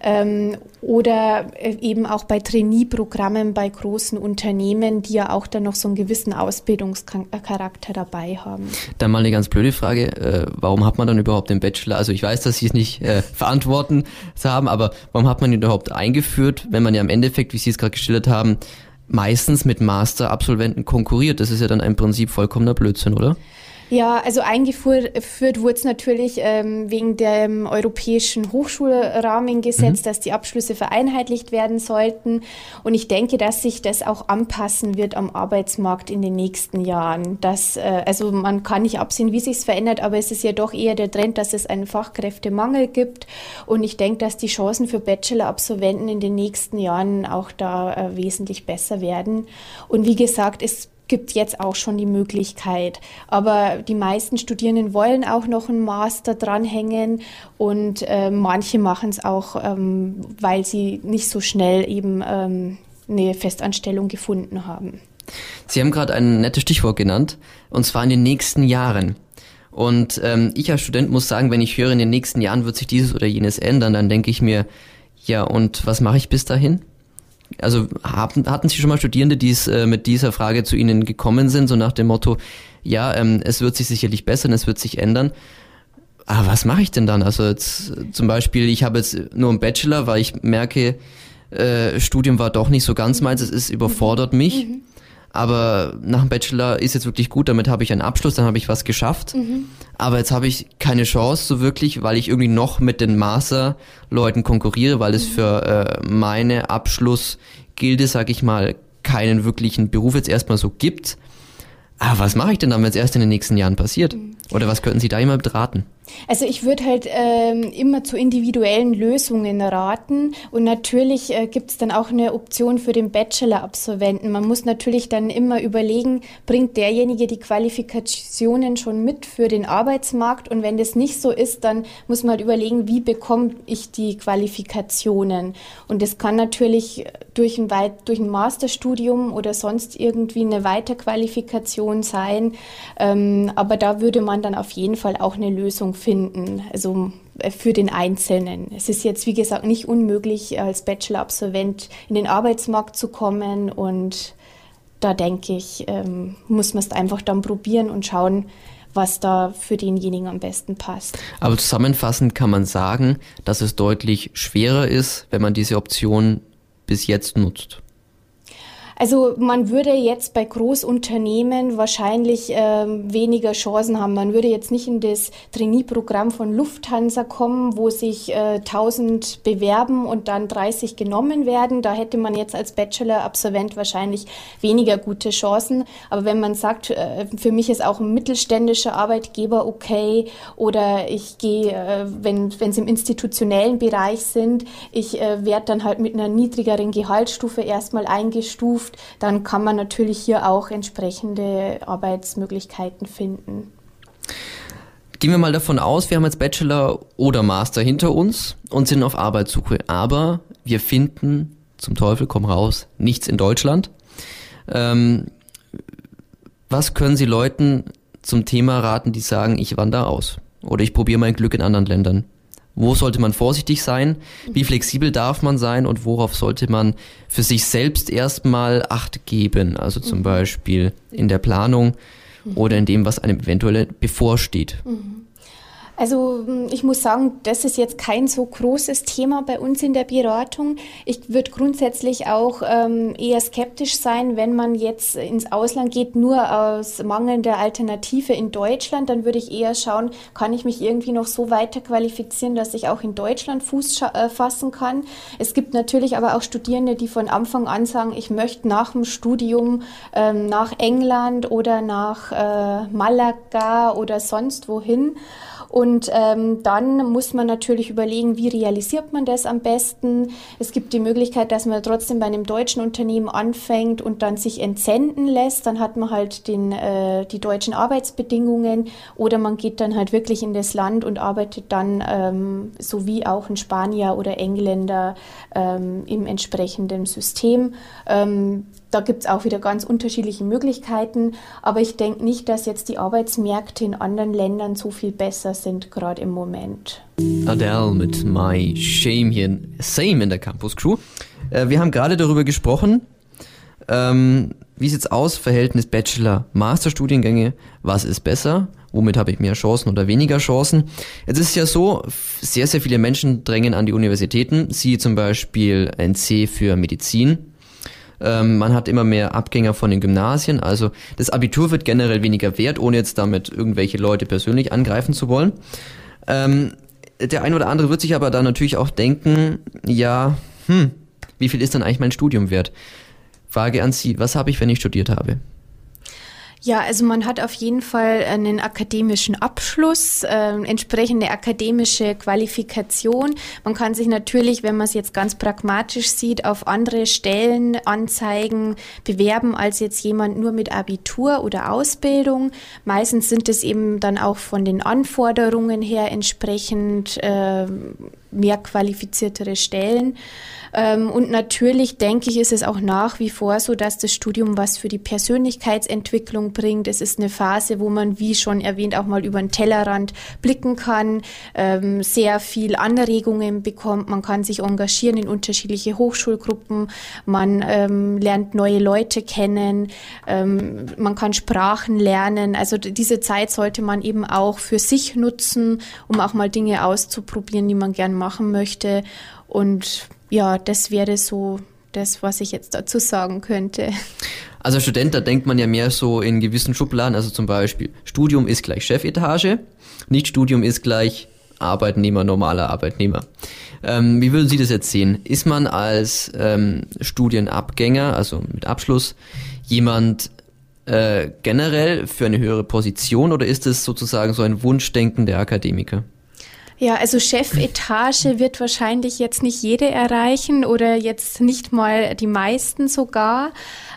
S3: oder eben auch bei Trainee-Programmen bei großen Unternehmen, die ja auch dann noch so einen gewissen Ausbildungscharakter dabei haben.
S2: Dann mal eine ganz blöde Frage, warum hat man dann überhaupt den Bachelor? Also ich weiß, dass Sie es nicht verantworten haben, aber warum hat man ihn überhaupt eingeführt, wenn man ja im Endeffekt, wie Sie es gerade geschildert haben, meistens mit Master-Absolventen konkurriert? Das ist ja dann im Prinzip vollkommener Blödsinn, oder?
S3: Ja, also eingeführt wurde es natürlich wegen dem europäischen Hochschulrahmengesetz, dass die Abschlüsse vereinheitlicht werden sollten. Und ich denke, dass sich das auch anpassen wird am Arbeitsmarkt in den nächsten Jahren. Also man kann nicht absehen, wie sich es verändert, aber es ist ja doch eher der Trend, dass es einen Fachkräftemangel gibt. Und ich denke, dass die Chancen für Bachelor-Absolventen in den nächsten Jahren auch da wesentlich besser werden. Und wie gesagt, es gibt jetzt auch schon die Möglichkeit. Aber die meisten Studierenden wollen auch noch einen Master dranhängen und manche machen es auch, weil sie nicht so schnell eben eine Festanstellung gefunden haben.
S2: Sie haben gerade ein nettes Stichwort genannt, und zwar in den nächsten Jahren. Und ich als Student muss sagen, wenn ich höre, in den nächsten Jahren wird sich dieses oder jenes ändern, dann denke ich mir, ja, und was mache ich bis dahin? Also hatten Sie schon mal Studierende, die mit dieser Frage zu Ihnen gekommen sind, so nach dem Motto, ja, es wird sich sicherlich bessern, es wird sich ändern, aber was mache ich denn dann? Also jetzt, zum Beispiel, ich habe jetzt nur einen Bachelor, weil ich merke, Studium war doch nicht so ganz meins, es überfordert mich, aber nach dem Bachelor ist jetzt wirklich gut, damit habe ich einen Abschluss, dann habe ich was geschafft, aber jetzt habe ich keine Chance so wirklich, weil ich irgendwie noch mit den Masterleuten konkurriere, weil es für meine Abschlussgilde, sag ich mal, keinen wirklichen Beruf jetzt erstmal so gibt. Aber was mache ich denn dann, wenn es erst in den nächsten Jahren passiert? Oder was könnten Sie da jemand raten?
S3: Also ich würde halt immer zu individuellen Lösungen raten und natürlich gibt es dann auch eine Option für den Bachelor-Absolventen. Man muss natürlich dann immer überlegen, bringt derjenige die Qualifikationen schon mit für den Arbeitsmarkt, und wenn das nicht so ist, dann muss man halt überlegen, wie bekomme ich die Qualifikationen, und das kann natürlich durch ein Masterstudium oder sonst irgendwie eine Weiterqualifikation sein, aber da würde man dann auf jeden Fall auch eine Lösung finden, also für den Einzelnen. Es ist jetzt, wie gesagt, nicht unmöglich, als Bachelor-Absolvent in den Arbeitsmarkt zu kommen, und da denke ich, muss man es einfach dann probieren und schauen, was da für denjenigen am besten passt.
S2: Aber zusammenfassend kann man sagen, dass es deutlich schwerer ist, wenn man diese Option bis jetzt nutzt.
S3: Also man würde jetzt bei Großunternehmen wahrscheinlich weniger Chancen haben. Man würde jetzt nicht in das Trainee-Programm von Lufthansa kommen, wo sich 1000 bewerben und dann 30 genommen werden. Da hätte man jetzt als Bachelor-Absolvent wahrscheinlich weniger gute Chancen. Aber wenn man sagt, für mich ist auch ein mittelständischer Arbeitgeber okay, oder ich gehe, wenn es im institutionellen Bereich sind, ich werde dann halt mit einer niedrigeren Gehaltsstufe erstmal eingestuft, dann kann man natürlich hier auch entsprechende Arbeitsmöglichkeiten finden.
S2: Gehen wir mal davon aus, wir haben jetzt Bachelor oder Master hinter uns und sind auf Arbeitssuche, aber wir finden, zum Teufel komm raus, nichts in Deutschland. Was können Sie Leuten zum Thema raten, die sagen, ich wandere aus oder ich probiere mein Glück in anderen Ländern? Wo sollte man vorsichtig sein? Wie flexibel darf man sein? Und worauf sollte man für sich selbst erstmal Acht geben? Also zum Beispiel in der Planung oder in dem, was einem eventuell bevorsteht.
S3: Also ich muss sagen, das ist jetzt kein so großes Thema bei uns in der Beratung. Ich würde grundsätzlich auch eher skeptisch sein, wenn man jetzt ins Ausland geht, nur aus mangelnder Alternative in Deutschland. Dann würde ich eher schauen, kann ich mich irgendwie noch so weiter qualifizieren, dass ich auch in Deutschland Fuß fassen kann. Es gibt natürlich aber auch Studierende, die von Anfang an sagen, ich möchte nach dem Studium nach England oder nach Malaga oder sonst wohin. Und dann muss man natürlich überlegen, wie realisiert man das am besten. Es gibt die Möglichkeit, dass man trotzdem bei einem deutschen Unternehmen anfängt und dann sich entsenden lässt. Dann hat man halt die deutschen Arbeitsbedingungen, oder man geht dann halt wirklich in das Land und arbeitet dann, so wie auch ein Spanier oder Engländer, im entsprechenden System. Da gibt es auch wieder ganz unterschiedliche Möglichkeiten, aber ich denke nicht, dass jetzt die Arbeitsmärkte in anderen Ländern so viel besser sind, gerade im Moment.
S2: Adele mit My Shame hier, Same in der Campus Crew. Wir haben gerade darüber gesprochen, wie sieht's aus, Verhältnis Bachelor-Master-Studiengänge, was ist besser, womit habe ich mehr Chancen oder weniger Chancen. Jetzt ist es ja so, sehr, sehr viele Menschen drängen an die Universitäten, siehe zum Beispiel NC für Medizin. Man hat immer mehr Abgänger von den Gymnasien. Also das Abitur wird generell weniger wert, ohne jetzt damit irgendwelche Leute persönlich angreifen zu wollen. Der ein oder andere wird sich aber da natürlich auch denken, ja, wie viel ist dann eigentlich mein Studium wert? Frage an Sie, was habe ich, wenn ich studiert habe?
S3: Ja, also man hat auf jeden Fall einen akademischen Abschluss, entsprechende akademische Qualifikation. Man kann sich natürlich, wenn man es jetzt ganz pragmatisch sieht, auf andere Stellenanzeigen bewerben als jetzt jemand nur mit Abitur oder Ausbildung. Meistens sind es eben dann auch von den Anforderungen her entsprechend mehr qualifiziertere Stellen. Und natürlich, denke ich, ist es auch nach wie vor so, dass das Studium was für die Persönlichkeitsentwicklung bringt. Es ist eine Phase, wo man, wie schon erwähnt, auch mal über den Tellerrand blicken kann, sehr viel Anregungen bekommt. Man kann sich engagieren in unterschiedliche Hochschulgruppen. Man lernt neue Leute kennen. Man kann Sprachen lernen. Also diese Zeit sollte man eben auch für sich nutzen, um auch mal Dinge auszuprobieren, die man gern machen möchte. Und ja, das wäre so das, was ich jetzt dazu sagen könnte.
S2: Also als Student, da denkt man ja mehr so in gewissen Schubladen, also zum Beispiel Studium ist gleich Chefetage, Nicht-Studium ist gleich Arbeitnehmer, normaler Arbeitnehmer. Wie würden Sie das jetzt sehen? Ist man als Studienabgänger, also mit Abschluss, jemand generell für eine höhere Position oder ist es sozusagen so ein Wunschdenken der Akademiker?
S3: Ja, also Chefetage wird wahrscheinlich jetzt nicht jede erreichen oder jetzt nicht mal die meisten sogar.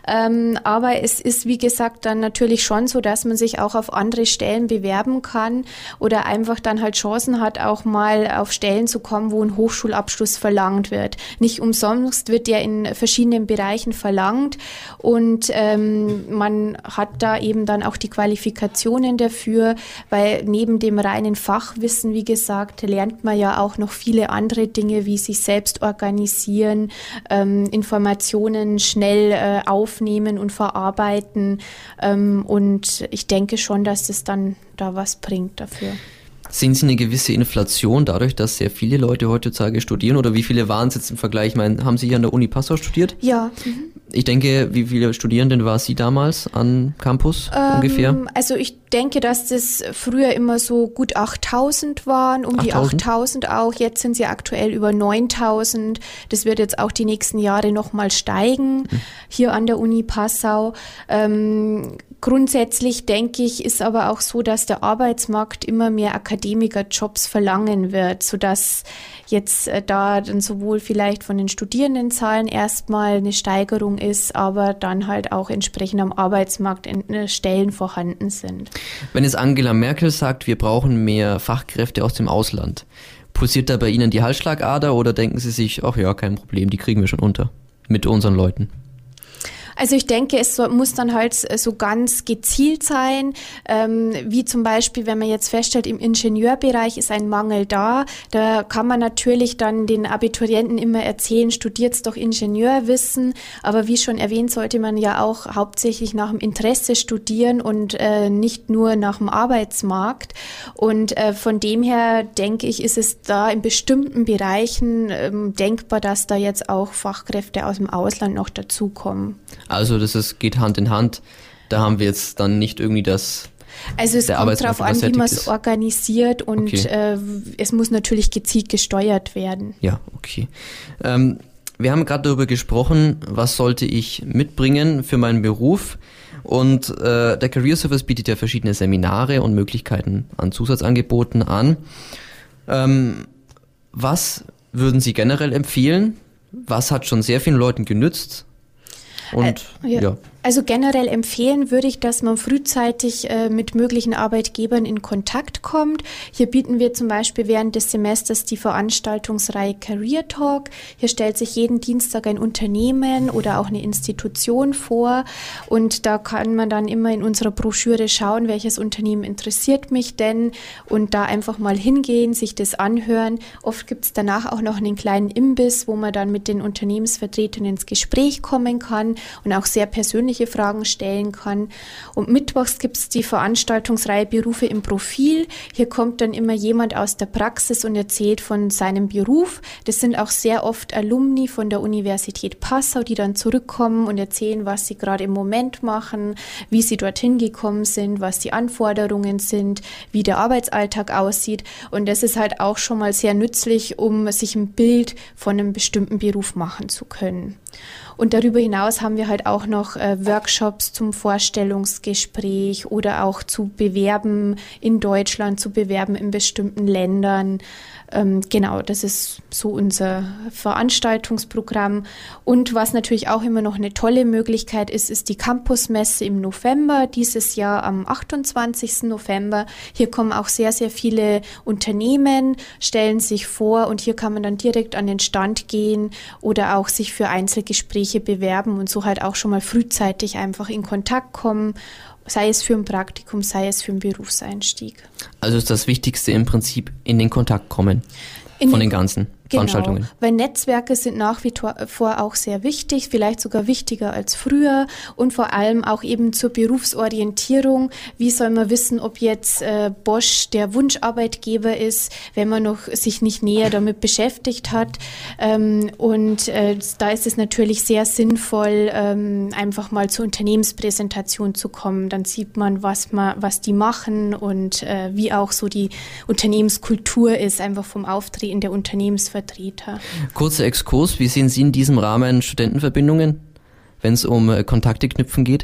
S3: Aber es ist, wie gesagt, dann natürlich schon so, dass man sich auch auf andere Stellen bewerben kann oder einfach dann halt Chancen hat, auch mal auf Stellen zu kommen, wo ein Hochschulabschluss verlangt wird. Nicht umsonst wird der in verschiedenen Bereichen verlangt und man hat da eben dann auch die Qualifikationen dafür, weil neben dem reinen Fachwissen, wie gesagt, lernt man ja auch noch viele andere Dinge, wie sich selbst organisieren, Informationen schnell aufnehmen und verarbeiten. Und ich denke schon, dass das dann da was bringt dafür.
S2: Sehen Sie eine gewisse Inflation dadurch, dass sehr viele Leute heutzutage studieren? Oder wie viele waren es jetzt im Vergleich? Ich meine, haben Sie hier an der Uni Passau studiert?
S3: Ja.
S2: Ich denke, wie viele Studierenden war Sie damals am Campus ungefähr?
S3: Also ich denke, dass das früher immer so gut 8.000 waren, um 8.000? Die 8.000 auch. Jetzt sind sie aktuell über 9.000. Das wird jetzt auch die nächsten Jahre nochmal steigen, hier an der Uni Passau. Grundsätzlich denke ich, ist aber auch so, dass der Arbeitsmarkt immer mehr Akademikerjobs verlangen wird, sodass jetzt da dann sowohl vielleicht von den Studierendenzahlen erstmal eine Steigerung ist, aber dann halt auch entsprechend am Arbeitsmarkt Stellen vorhanden sind.
S2: Wenn jetzt Angela Merkel sagt, wir brauchen mehr Fachkräfte aus dem Ausland, pulsiert da bei Ihnen die Halsschlagader oder denken Sie sich, ach ja, kein Problem, die kriegen wir schon unter mit unseren Leuten?
S3: Also ich denke, es muss dann halt so ganz gezielt sein, wie zum Beispiel, wenn man jetzt feststellt, im Ingenieurbereich ist ein Mangel da kann man natürlich dann den Abiturienten immer erzählen, studiert's doch Ingenieurwissen, aber wie schon erwähnt, sollte man ja auch hauptsächlich nach dem Interesse studieren und nicht nur nach dem Arbeitsmarkt und von dem her denke ich, ist es da in bestimmten Bereichen denkbar, dass da jetzt auch Fachkräfte aus dem Ausland noch dazukommen.
S2: Also geht Hand in Hand. Da haben wir jetzt dann nicht irgendwie das.
S3: Also es kommt darauf an, wie man es organisiert und okay. Es muss natürlich gezielt gesteuert werden.
S2: Ja, okay. Wir haben gerade darüber gesprochen, was sollte ich mitbringen für meinen Beruf. Und der Career Service bietet ja verschiedene Seminare und Möglichkeiten an Zusatzangeboten an. Was würden Sie generell empfehlen? Was hat schon sehr vielen Leuten genützt? Und ja.
S3: Also generell empfehlen würde ich, dass man frühzeitig mit möglichen Arbeitgebern in Kontakt kommt. Hier bieten wir zum Beispiel während des Semesters die Veranstaltungsreihe Career Talk. Hier stellt sich jeden Dienstag ein Unternehmen oder auch eine Institution vor und da kann man dann immer in unserer Broschüre schauen, welches Unternehmen interessiert mich denn und da einfach mal hingehen, sich das anhören. Oft gibt es danach auch noch einen kleinen Imbiss, wo man dann mit den Unternehmensvertretern ins Gespräch kommen kann und auch sehr persönlich persönliche Fragen stellen kann. Und mittwochs gibt es die Veranstaltungsreihe Berufe im Profil. Hier kommt dann immer jemand aus der Praxis und erzählt von seinem Beruf. Das sind auch sehr oft Alumni von der Universität Passau, die dann zurückkommen und erzählen, was sie gerade im Moment machen, wie sie dorthin gekommen sind, was die Anforderungen sind, wie der Arbeitsalltag aussieht. Und das ist halt auch schon mal sehr nützlich, um sich ein Bild von einem bestimmten Beruf machen zu können. Und darüber hinaus haben wir halt auch noch Workshops zum Vorstellungsgespräch oder auch zu Bewerben in Deutschland, zu Bewerben in bestimmten Ländern. Genau, das ist so unser Veranstaltungsprogramm. Und was natürlich auch immer noch eine tolle Möglichkeit ist, ist die Campusmesse im November, dieses Jahr am 28. November. Hier kommen auch sehr, sehr viele Unternehmen, stellen sich vor und hier kann man dann direkt an den Stand gehen oder auch sich für Einzelgespräche bewerben und so halt auch schon mal frühzeitig einfach in Kontakt kommen, sei es für ein Praktikum, sei es für einen Berufseinstieg.
S2: Also ist das Wichtigste im Prinzip in den Kontakt kommen von den ganzen Veranstaltungen.
S3: Genau, weil Netzwerke sind nach wie vor auch sehr wichtig, vielleicht sogar wichtiger als früher und vor allem auch eben zur Berufsorientierung. Wie soll man wissen, ob jetzt Bosch der Wunscharbeitgeber ist, wenn man noch sich nicht näher damit beschäftigt hat? Da ist es natürlich sehr sinnvoll, einfach mal zur Unternehmenspräsentation zu kommen. Dann sieht man, was die machen und wie auch so die Unternehmenskultur ist, einfach vom Auftreten der Unternehmensvertreter.
S2: Kurzer Exkurs, wie sehen Sie in diesem Rahmen Studentenverbindungen, wenn es um Kontakte knüpfen geht?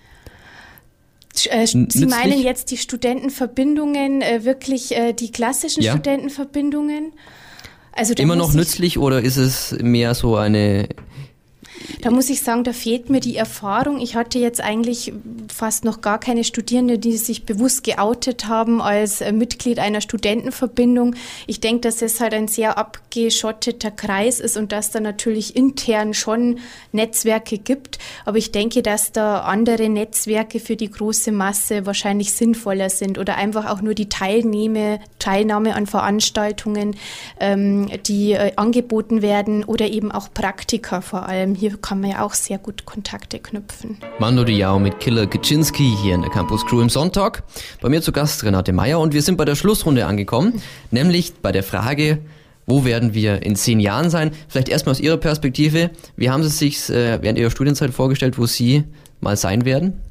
S3: Sie meinen jetzt die Studentenverbindungen, wirklich die klassischen Studentenverbindungen? Also
S2: immer noch nützlich oder ist es mehr so eine...
S3: Da muss ich sagen, da fehlt mir die Erfahrung. Ich hatte jetzt eigentlich fast noch gar keine Studierende, die sich bewusst geoutet haben als Mitglied einer Studentenverbindung. Ich denke, dass es halt ein sehr abgeschotteter Kreis ist und dass da natürlich intern schon Netzwerke gibt. Aber ich denke, dass da andere Netzwerke für die große Masse wahrscheinlich sinnvoller sind oder einfach auch nur die Teilnahme an Veranstaltungen, die angeboten werden oder eben auch Praktika vor allem. Hier kann man ja auch sehr gut Kontakte knüpfen.
S2: Mando Diao mit Killer Kaczynski hier in der Campus Crew im Sonntag. Bei mir zu Gast Renate Meyer und wir sind bei der Schlussrunde angekommen, nämlich bei der Frage, wo werden wir in 10 Jahren sein? Vielleicht erstmal aus Ihrer Perspektive, wie haben Sie sich während Ihrer Studienzeit vorgestellt, wo Sie mal sein werden?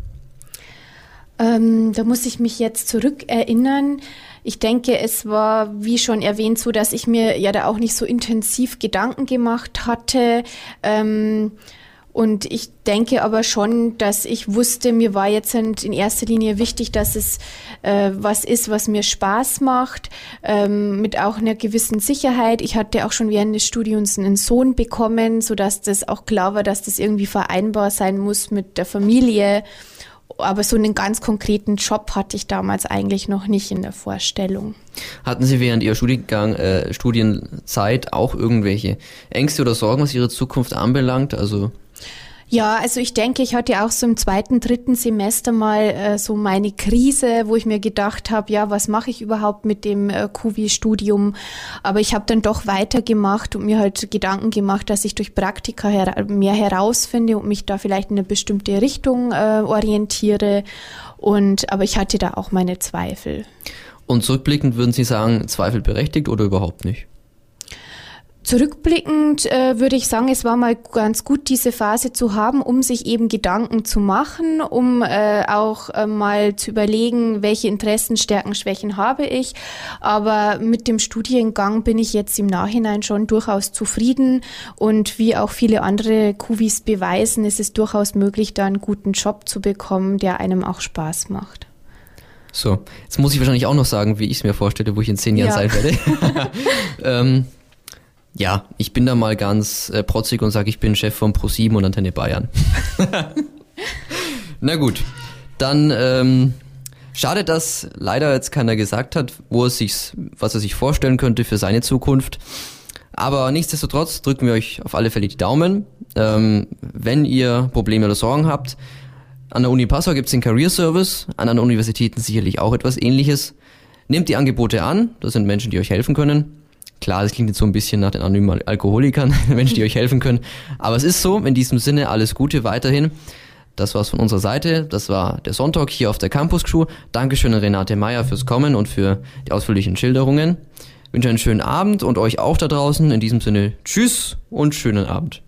S3: Da muss ich mich jetzt zurückerinnern. Ich denke, es war, wie schon erwähnt, so, dass ich mir ja da auch nicht so intensiv Gedanken gemacht hatte. Und ich denke aber schon, dass ich wusste, mir war jetzt in erster Linie wichtig, dass es was ist, was mir Spaß macht, mit auch einer gewissen Sicherheit. Ich hatte auch schon während des Studiums einen Sohn bekommen, sodass das auch klar war, dass das irgendwie vereinbar sein muss mit der Familie. Aber so einen ganz konkreten Job hatte ich damals eigentlich noch nicht in der Vorstellung.
S2: Hatten Sie während Ihrer Studienzeit auch irgendwelche Ängste oder Sorgen, was Ihre Zukunft anbelangt?
S3: Ja, also ich denke, ich hatte auch so im 2., 3. Semester mal so meine Krise, wo ich mir gedacht habe, ja, was mache ich überhaupt mit dem QV-Studium? Aber ich habe dann doch weitergemacht und mir halt Gedanken gemacht, dass ich durch Praktika mehr herausfinde und mich da vielleicht in eine bestimmte Richtung orientiere. Aber ich hatte da auch meine Zweifel.
S2: Und zurückblickend würden Sie sagen, Zweifel berechtigt oder überhaupt nicht?
S3: Zurückblickend würde ich sagen, es war mal ganz gut, diese Phase zu haben, um sich eben Gedanken zu machen, um auch mal zu überlegen, welche Interessen, Stärken, Schwächen habe ich. Aber mit dem Studiengang bin ich jetzt im Nachhinein schon durchaus zufrieden und wie auch viele andere QVs beweisen, ist es durchaus möglich, da einen guten Job zu bekommen, der einem auch Spaß macht.
S2: So, jetzt muss ich wahrscheinlich auch noch sagen, wie ich es mir vorstelle, wo ich in 10 Jahren sein werde. Ja, ich bin da mal ganz protzig und sage, ich bin Chef von Pro7 und Antenne Bayern. Na gut, dann schade, dass leider jetzt keiner gesagt hat, was er sich vorstellen könnte für seine Zukunft. Aber nichtsdestotrotz drücken wir euch auf alle Fälle die Daumen. Wenn ihr Probleme oder Sorgen habt, an der Uni Passau gibt es den Career Service, an anderen Universitäten sicherlich auch etwas Ähnliches. Nehmt die Angebote an, das sind Menschen, die euch helfen können. Klar, das klingt jetzt so ein bisschen nach den anonymen Alkoholikern, Menschen, die euch helfen können. Aber es ist so, in diesem Sinne alles Gute weiterhin. das war's von unserer Seite. Das war der Sonntag hier auf der Campus Crew. Dankeschön an Renate Meyer fürs Kommen und für die ausführlichen Schilderungen. Ich wünsche einen schönen Abend und euch auch da draußen. In diesem Sinne, tschüss und schönen Abend.